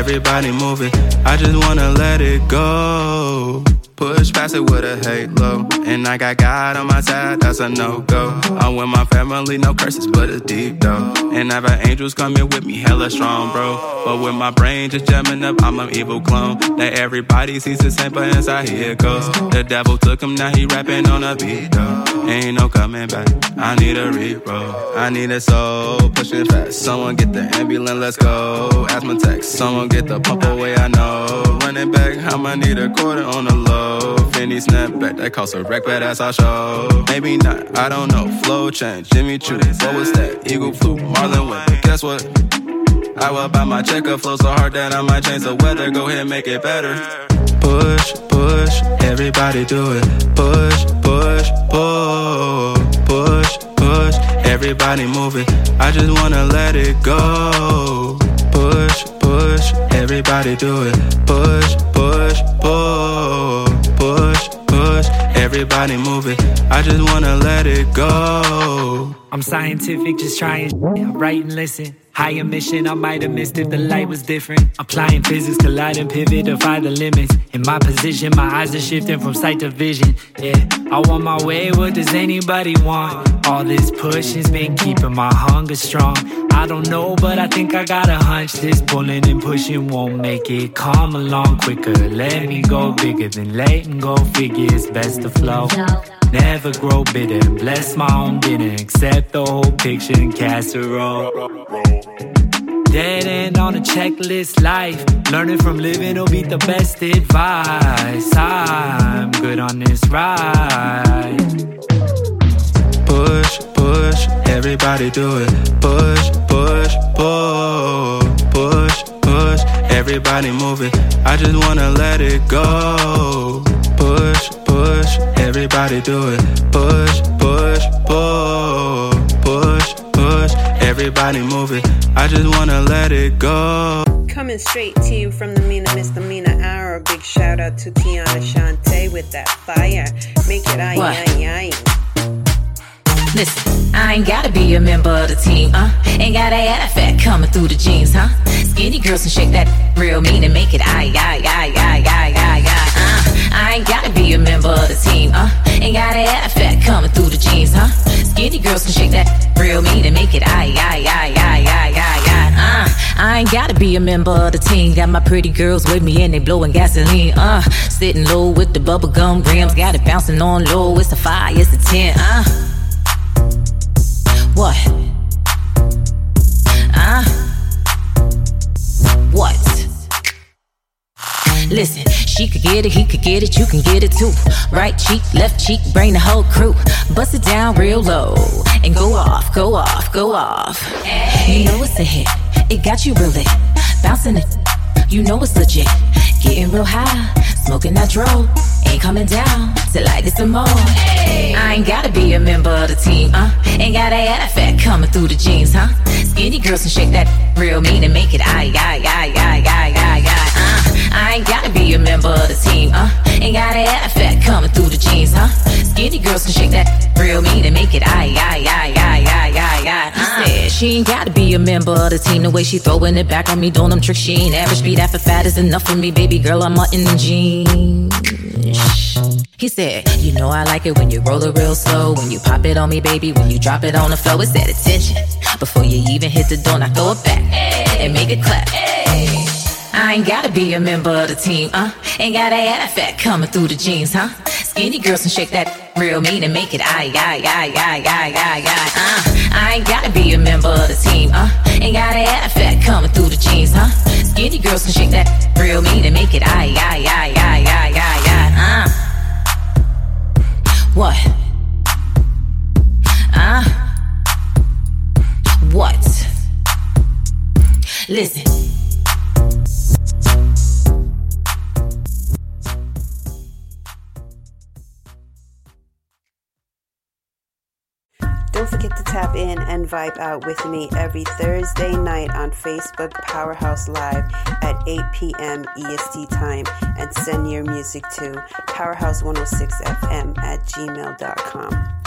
everybody moving. I just wanna let it go. Push past it with a halo. And I got God on my side, that's a no-go. I'm with my family, no curses, but it's deep though. And I've had angels coming with me, hella strong, bro. But with my brain just jamming up, I'm an evil clone. That everybody sees the same, but inside here it goes. The devil took him, now he rapping on a beat though. Ain't no coming back, I need a re-roll. I need a soul, pushing fast. Someone get the ambulance, let's go. Asthma text, someone get the pump away, I know. Running back, I'ma need a quarter on the low. Finny snapback, that costs a wreck, but that's our show. Maybe not, I don't know. Flow change, Jimmy Choo. What was that? Eagle flew, Marlon went. But guess what? I will buy my checker, flow so hard that I might change the weather. Go ahead, make it better. Push, push, everybody do it. Push, push, pull. Push, push, everybody move it. I just wanna let it go. Push, push, everybody do it. Push, push, pull. Push, push, everybody move it. I just wanna let it go. I'm scientific, just trying. Write and listen. Higher mission, I might have missed if the light was different. Applying physics, collide and pivot, defy the limits. In my position, my eyes are shifting from sight to vision. Yeah, I want my way, what does anybody want? All this push has been keeping my hunger strong. I don't know, but I think I got a hunch. This pulling and pushing won't make it come along quicker. Let me go bigger than letting go. Figure it's best to flow. Never grow bitter and bless my own dinner. Accept the whole picture and casserole. Dead end on a checklist life. Learning from living will be the best advice. I'm good on this ride. Push, push, everybody do it. Push, push, pull. Push, push, everybody move it. I just wanna let it go. Push, push, everybody do it. Push, push, pull. Push, push, everybody move it. I just wanna let it go. Coming straight to you from the Mina Misdemeanor Hour. Big shout out to Tiana Shante with that fire. Make it aye, aye, aye. Listen, I ain't gotta be a member of the team, uh Ain't gotta add a fat coming through the jeans, huh? Skinny girls can shake that real mean and make it aye, aye, aye, aye, aye, aye, aye, uh I ain't gotta be a member of the team, uh Ain't gotta add a fat coming through the jeans, huh? Skinny girls can shake that real mean and make it aye, aye, aye, aye, aye, aye, aye, uh I ain't gotta be a member of the team. Got my pretty girls with me and they blowing gasoline, uh Sitting low with the bubblegum rims. Got it bouncing on low, it's a five, it's a ten, uh What? Uh? What? Listen, she could get it, he could get it, you can get it too. Right cheek, left cheek, bring the whole crew. Bust it down real low and go off, go off, go off. You know it's a hit, it got you real lit. Bouncing it, you know it's legit. Getting real high, smoking that dro. Ain't coming down till I get some more. Hey. I ain't gotta be a member of the team, uh Ain't gotta add a fat coming through the jeans, huh? Skinny girls can shake that real mean and make it aye, aye, aye, aye, aye, aye, aye, uh I ain't gotta be a member of the team, uh Ain't gotta add a fat coming through the jeans, huh? Skinny girls can shake that real mean and make it aye, aye, aye, aye, aye, aye, aye, uh Said she ain't gotta be a member of the team. The way she throwing it back on me, doing them tricks, she ain't average. Speed after fat is enough for me, baby girl, I'm in the jeans. He said, you know I like it when you roll it real slow. When you pop it on me, baby, when you drop it on the floor. It's that attention. Before you even hit the door, now throw it back and make it clap. I ain't gotta be a member of the team, uh Ain't gotta add a fat coming through the jeans, huh? Skinny girls can shake that real mean and make it aye, aye, aye, aye, aye, aye, aye, uh I ain't gotta be a member of the team, uh Ain't gotta add a fat coming through the jeans, huh? Skinny girls can shake that real mean and make it aye, aye, aye, aye, aye, aye, aye, uh What? Uh What? Listen. Don't forget to tap in and vibe out with me every Thursday night on Facebook Powerhouse Live at eight p.m. E S T time, and send your music to powerhouse one oh six f m at gmail dot com.